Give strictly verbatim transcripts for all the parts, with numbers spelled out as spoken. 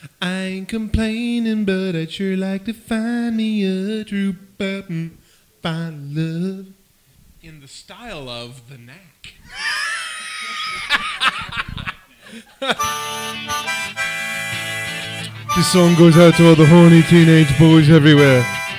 I ain't complaining, but I'd sure like to find me a true button, find love. In the style of The Knack. This song goes out to all the horny teenage boys everywhere.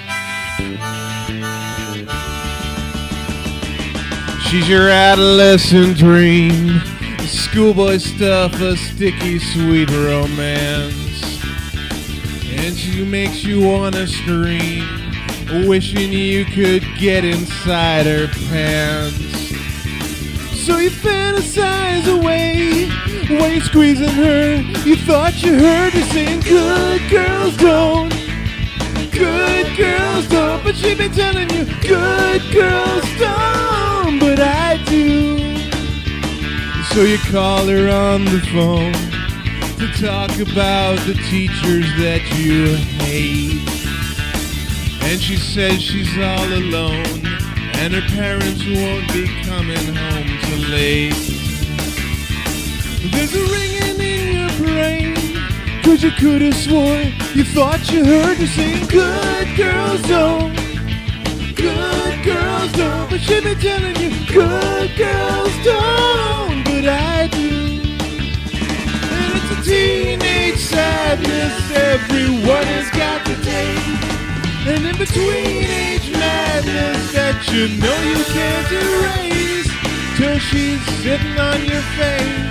She's your adolescent dream. Schoolboy stuff, a sticky sweet romance. And she makes you wanna scream, wishing you could get inside her pants. So you fantasize away while you're squeezing her. You thought you heard her saying, good girls don't, good girls don't. But she been telling you, good girls don't, but I do. So you call her on the phone to talk about the teachers that you hate. And she says she's all alone and her parents won't be coming home till late. There's a ringing in your brain, cause you could have swore you thought you heard her saying, good girls don't, good girls don't. But she been telling you, good girls don't, but I do. And it's a teenage sadness everyone has got to take. And in between age madness that you know you can't erase, till she's sitting on your face.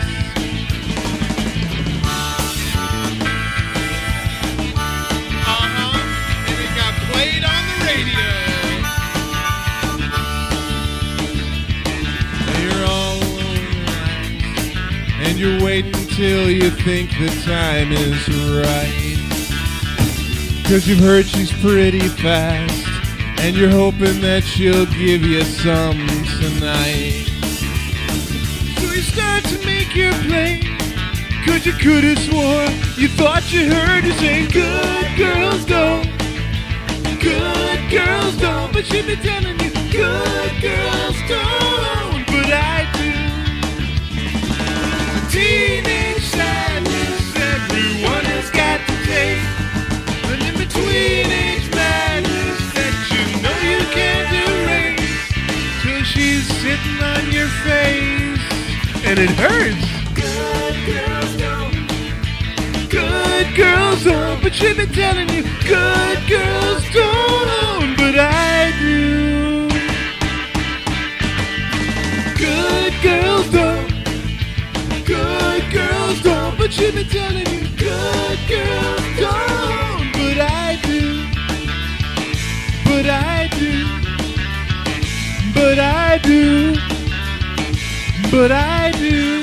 Uh-huh, and it got played on the radio. You're all alone, and you're waiting till you think the time is right. Cause you've heard she's pretty fast, and you're hoping that she'll give you some tonight. So you start to make your play, cause you could have swore you thought you heard her say, good girls don't, good girls don't. But she been telling you, good girls don't, but I do. The teenage sadness everyone has got to take. Teenage madness that you know you can't erase, till she's sitting on your face and it hurts. Good girls don't, good girls don't. But she been telling you, good girls don't, but I do. Good girls don't, good girls don't. But she been telling you, good girls don't, but I do. But I do, but I do, but I do.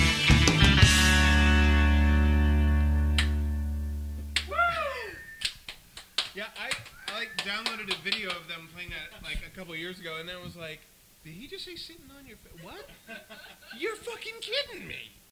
Yeah, I, I like downloaded a video of them playing that like a couple years ago, and then it was like, did he just say sitting on your face? What? You're fucking kidding me.